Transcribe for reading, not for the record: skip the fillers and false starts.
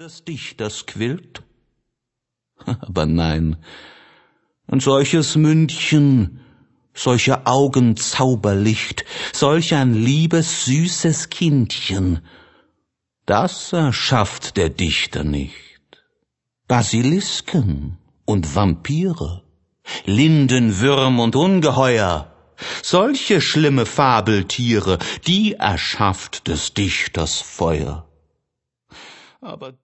des Dichters quillt? Aber nein, und solches Mündchen, solche Augen Zauberlicht, solch ein liebes, süßes Kindchen, das erschafft der Dichter nicht. Basilisken und Vampire, Lindenwürm und Ungeheuer, solche schlimme Fabeltiere, die erschafft des Dichters Feuer. Aber